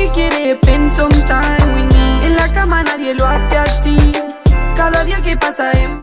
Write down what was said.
que quiere es spend some time with me. En la cama nadie lo hace así. Cada día que pasa es